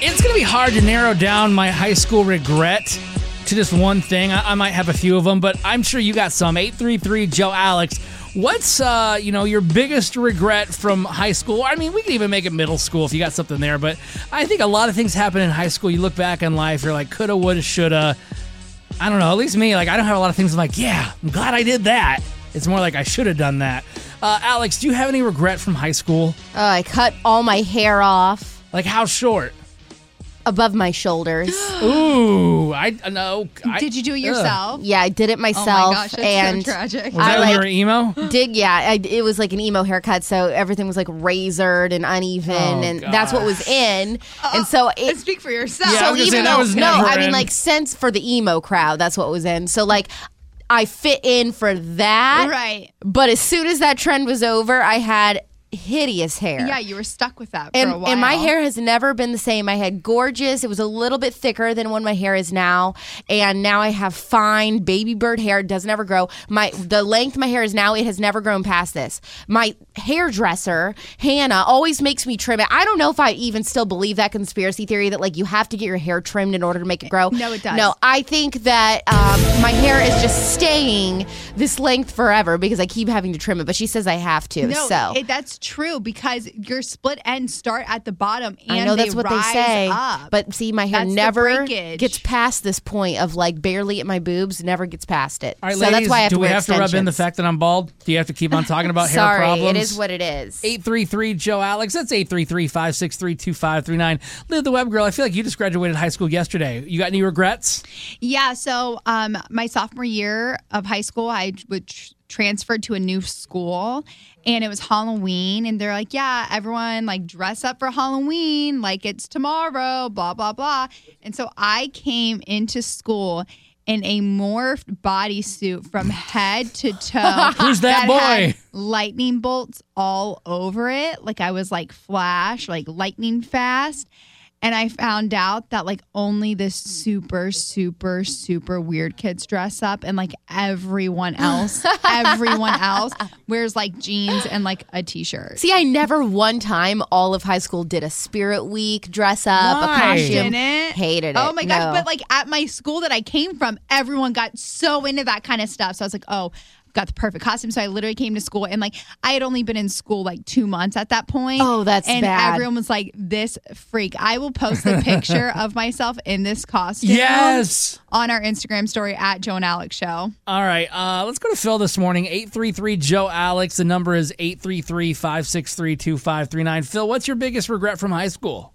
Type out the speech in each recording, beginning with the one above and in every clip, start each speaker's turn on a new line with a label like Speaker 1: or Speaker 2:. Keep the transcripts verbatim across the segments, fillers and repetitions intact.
Speaker 1: it's going to be hard to narrow down my high school regret to just one thing. I, I might have a few of them, but I'm sure you got some. eight three three Joe Alex. What's, uh, you know, your biggest regret from high school? I mean, we can even make it middle school if you got something there, but I think a lot of things happen in high school. You look back in life, you're like, coulda, woulda, shoulda. I don't know. At least me, like, I don't have a lot of things I'm like, yeah, I'm glad I did that. It's more like I should have done that. Uh, Alex, do you have any regret from high school?
Speaker 2: Oh, I cut all my hair off.
Speaker 1: Like, how short?
Speaker 2: Above my shoulders.
Speaker 1: Ooh, I know.
Speaker 3: Did you do it yourself?
Speaker 2: Yeah, I did it myself.
Speaker 3: Oh my gosh, that's
Speaker 2: and
Speaker 3: so tragic.
Speaker 1: Was that
Speaker 2: I,
Speaker 1: when you
Speaker 2: like,
Speaker 1: were emo?
Speaker 2: Did yeah, I, it was like an emo haircut, so everything was like razored and uneven,
Speaker 1: Oh,
Speaker 2: and that's what was in.
Speaker 3: Uh,
Speaker 2: and so it.
Speaker 3: Speak for yourself.
Speaker 1: Yeah, I
Speaker 2: so
Speaker 1: was gonna
Speaker 2: even
Speaker 1: say, that
Speaker 2: though
Speaker 1: was
Speaker 2: no,
Speaker 1: never
Speaker 2: I mean
Speaker 1: in.
Speaker 2: like sense for the emo crowd, that's what was in. So like. I fit in for that.
Speaker 3: Right.
Speaker 2: But as soon as that trend was over, I had hideous hair.
Speaker 3: Yeah, you were stuck with that for
Speaker 2: and,
Speaker 3: a while.
Speaker 2: and my hair has never been the same. I had gorgeous. It was a little bit thicker than when my hair is now. And now I have fine baby bird hair. It doesn't ever grow. My the length my hair is now, it has never grown past this. My hairdresser, Hannah, always makes me trim it. I don't know if I even still believe that conspiracy theory that like you have to get your hair trimmed in order to make it grow.
Speaker 3: No, it does.
Speaker 2: No, I think that um, my hair is just staying this length forever because I keep having to trim it. But she says I have to.
Speaker 3: No,
Speaker 2: so
Speaker 3: it, that's true because your split ends start at the bottom and
Speaker 2: I know that's
Speaker 3: they
Speaker 2: what
Speaker 3: rise
Speaker 2: they say.
Speaker 3: up.
Speaker 2: But see, my hair
Speaker 3: That's the
Speaker 2: never
Speaker 3: breakage.
Speaker 2: gets past this point of like barely at my boobs, never gets past it.
Speaker 1: All right,
Speaker 2: so
Speaker 1: ladies,
Speaker 2: that's why I have
Speaker 1: do
Speaker 2: to
Speaker 1: we
Speaker 2: wear
Speaker 1: have to rub in the
Speaker 2: extensions.
Speaker 1: fact that I'm bald? Do you have to keep on talking about hair
Speaker 2: Sorry,
Speaker 1: problems?
Speaker 2: it is what it is.
Speaker 1: eight three three Joe Alex. That's eight three three, five six three, two five three nine. Liv the Web Girl, I feel like you just graduated high school yesterday. You got any regrets?
Speaker 3: Yeah, so um, my sophomore year of high school, I would tr- transferred to a new school, and it was Halloween, and they're like, yeah, everyone, like, dress up for Halloween, like, it's tomorrow, blah, blah, blah. And so I came into school in a morphed bodysuit from head to toe.
Speaker 1: Who's that boy?
Speaker 3: Had lightning bolts all over it. Like, I was, like, Flash, like, lightning fast. And I found out that, like, only the super, super, super weird kids dress up. And, like, everyone else, everyone else wears, like, jeans and, like, a T-shirt.
Speaker 2: See, I never one time all of high school did a spirit week, dress up,
Speaker 1: Why?
Speaker 2: a costume.
Speaker 3: Didn't?
Speaker 2: Hated it.
Speaker 3: Oh, my gosh.
Speaker 2: No.
Speaker 3: But, like, at my school that I came from, everyone got so into that kind of stuff. So I was like, oh, got the perfect costume. So I literally came to school, and like I had only been in school like two months at that point.
Speaker 2: Oh, that's
Speaker 3: and
Speaker 2: bad.
Speaker 3: everyone was like, this freak. I will post a picture of myself in this costume.
Speaker 1: Yes.
Speaker 3: On our Instagram story at Joe and Alex Show.
Speaker 1: All right, uh, let's go to Phil this morning. eight three three Joe Alex. The number is eight three three, five six three, two five three nine. Phil, what's your biggest regret from high school?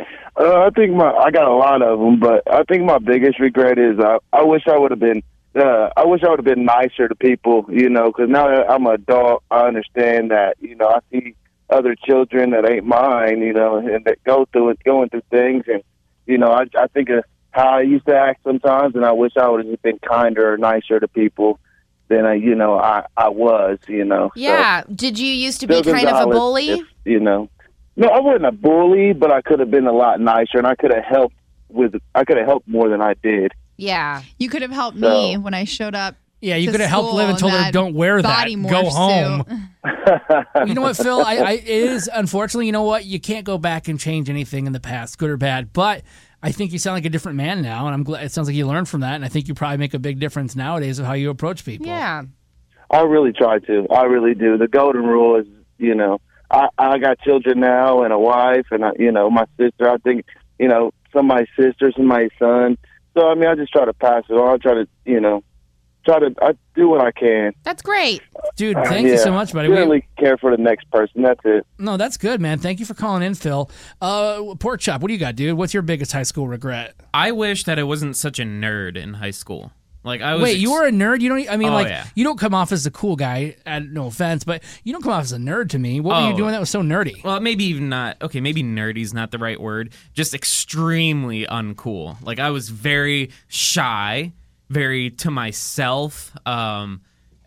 Speaker 4: Uh, I think my I got a lot of them, but I think my biggest regret is I, I wish I would have been uh, I wish I would have been nicer to people, you know, because now that I'm an adult, I understand that, you know, I see other children that ain't mine, you know, and that go through it, going through things, and you know, I I think of how I used to act sometimes, and I wish I would have just been kinder or nicer to people than I, you know, I I was, you know.
Speaker 2: Yeah. So, did you used to be
Speaker 4: still
Speaker 2: kind of a
Speaker 4: valid
Speaker 2: bully?
Speaker 4: if, you know. No, I wasn't a bully, but I could have been a lot nicer, and I could have helped with. I could have helped more than I did.
Speaker 2: Yeah.
Speaker 3: You could have helped
Speaker 4: So-
Speaker 3: me when I showed up.
Speaker 1: Yeah, you
Speaker 3: to
Speaker 1: could have helped
Speaker 3: school
Speaker 1: Liv and told
Speaker 3: in
Speaker 1: her,
Speaker 3: that
Speaker 1: don't wear that.
Speaker 3: body
Speaker 1: Go
Speaker 3: morph
Speaker 1: home.
Speaker 3: suit.
Speaker 1: You know what, Phil? I, I, it is, unfortunately, you know what? You can't go back and change anything in the past, good or bad. But I think you sound like a different man now, and I'm glad it sounds like you learned from that. And I think you probably make a big difference nowadays of how you approach people.
Speaker 2: Yeah.
Speaker 4: I really try to. I really do. The golden rule is, you know, I, I got children now and a wife, and I, you know, my sister. I think, you know, some of my sisters and my son. So I mean, I just try to pass it on. I try to, you know, try to. I do what I can.
Speaker 2: That's great.
Speaker 1: Dude, thank
Speaker 4: yeah.
Speaker 1: you so much, buddy.
Speaker 4: Really
Speaker 1: We,
Speaker 4: care for the next person. That's it.
Speaker 1: no, that's good, man. Thank you for calling in, Phil. Uh, Pork Chop, what do you got, dude? What's your biggest high school regret?
Speaker 5: I wish that I wasn't such a nerd in high school. Like I was.
Speaker 1: Wait, you were a nerd? You don't? I mean,
Speaker 5: Oh,
Speaker 1: like,
Speaker 5: yeah.
Speaker 1: you don't come off as a cool guy. And no offense, but you don't come off as a nerd to me. What were you
Speaker 5: Oh.
Speaker 1: doing that was so nerdy?
Speaker 5: Well, maybe even not. Okay, maybe nerdy's not the right word. Just extremely uncool. Like I was very shy, very to myself, um,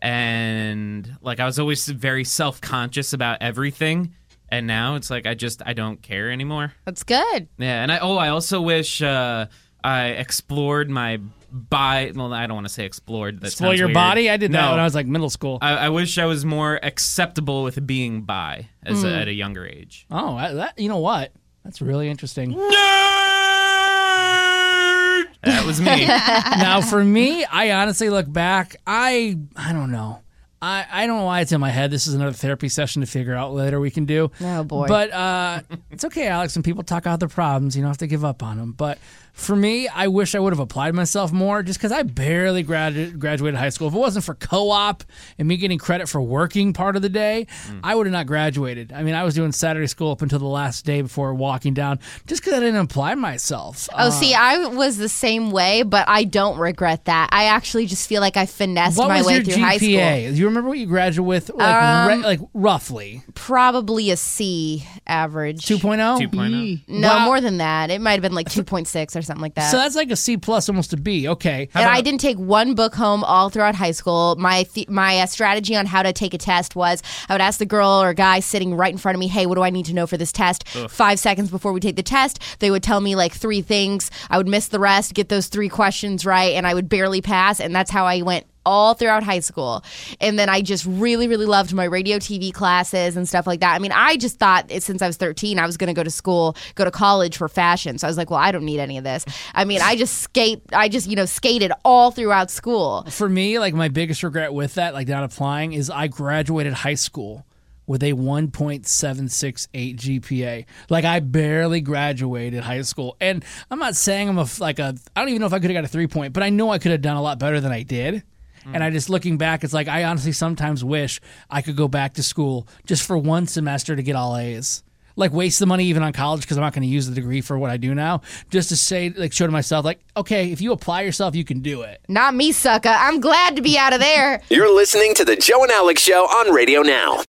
Speaker 5: and like I was always very self-conscious about everything. And now it's like I just I don't care anymore.
Speaker 2: That's good.
Speaker 5: Yeah, and I oh I also wish uh, I explored my bi. Well, I don't want to say explored. That
Speaker 1: Explore
Speaker 5: sounds
Speaker 1: your
Speaker 5: weird.
Speaker 1: body? I did that
Speaker 5: No.
Speaker 1: when I was like middle school.
Speaker 5: I, I wish I was more acceptable with being bi as a,
Speaker 1: Mm.
Speaker 5: at a younger age.
Speaker 1: Oh, I- that, you know what? That's really interesting.
Speaker 5: Nerd! That was me.
Speaker 1: Now, for me, I honestly look back, I I don't know. I, I don't know why it's in my head. This is another therapy session to figure out later we can do.
Speaker 2: Oh, boy.
Speaker 1: But uh, it's okay, Alex. When people talk out their problems, you don't have to give up on them. But for me, I wish I would have applied myself more just because I barely gradu- graduated high school. If it wasn't for co-op and me getting credit for working part of the day, mm. I would have not graduated. I mean, I was doing Saturday school up until the last day before walking down just because I didn't apply myself.
Speaker 2: Oh,
Speaker 1: uh,
Speaker 2: see, I was the same way, but I don't regret that. I actually just feel like I finessed
Speaker 1: what
Speaker 2: my
Speaker 1: was
Speaker 2: way
Speaker 1: your
Speaker 2: through
Speaker 1: G P A?
Speaker 2: high school.
Speaker 1: Do you remember what you graduated with? Like,
Speaker 2: Um,
Speaker 1: re- like roughly?
Speaker 2: Probably a C average.
Speaker 1: two point oh?
Speaker 5: two point oh.
Speaker 2: No,
Speaker 1: Wow.
Speaker 2: more than that. It might have been like two point six or something like that.
Speaker 1: So that's like a C plus, almost a B. Okay.
Speaker 2: and I didn't take one book home all throughout high school. My th- my uh, strategy on how to take a test was I would ask the girl or guy sitting right in front of me, hey, what do I need to know for this test? Ugh. Five seconds before we take the test, they would tell me like three things. I would miss the rest, get those three questions right, and I would barely pass. And that's how I went all throughout high school. And then I just really, really loved my radio T V classes and stuff like that. I mean, I just thought it, since I was thirteen, I was going to go to school, go to college for fashion. So I was like, well, I don't need any of this. I mean, I just skate, I just, you know, skated all throughout school.
Speaker 1: For me, like my biggest regret with that, like not applying, is I graduated high school with a one point seven six eight G P A. Like I barely graduated high school. And I'm not saying I'm a, like a, I don't even know if I could have got a three point, but I know I could have done a lot better than I did. And I just looking back, it's like I honestly sometimes wish I could go back to school just for one semester to get all A's. Like waste the money even on college because I'm not going to use the degree for what I do now. Just to say, like, show to myself, like, okay, if you apply yourself, you can do it.
Speaker 2: Not me, sucker. I'm glad to be out of there.
Speaker 6: You're listening to the Joe and Alex Show on Radio Now.